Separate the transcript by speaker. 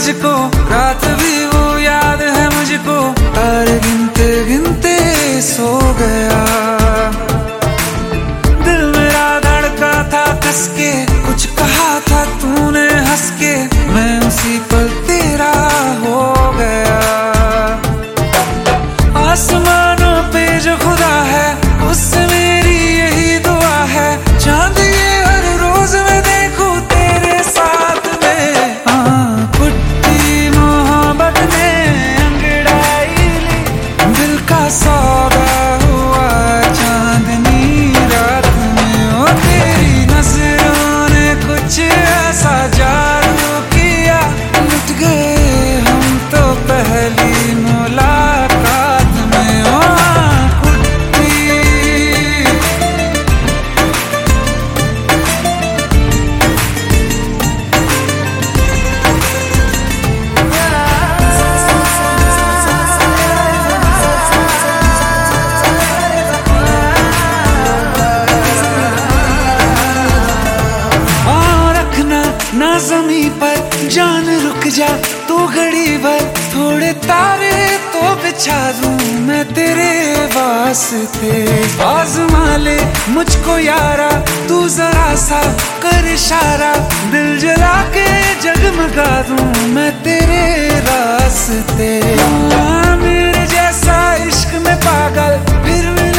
Speaker 1: तुझको, रात भी वो याद है मुझको, तारे गिनते गिनते सो गया। दिल मेरा धड़का था कस के, कुछ कहा था तूने हंस के, मैं उसी पल तेरा हो गया। आसमानों पे जो खुदा है, उससे मेरी यही दुआ है, चांद ये हर रोज मैं देखूं तेरे साथ में। पुट्टी मोहब्बत ने अंगड़ाई ली, दिल का सौदा हुआ चांदनी रात में। ओ तेरी नजरों ने कुछ ऐसा जादू किया, लुट गए हम तो पहली मुलाकात में। ओ ना ज़मीं पर जान रुक जा तू घड़ी भर, थोड़े तारे तो बिछा दूं मैं तेरे वास्ते। आज़मा ले मुझको यारा, तू जरा सा कर इशारा, दिल जला के जगमगा दूं मैं तेरे रास्ते। मेरे जैसा इश्क में पागल फिर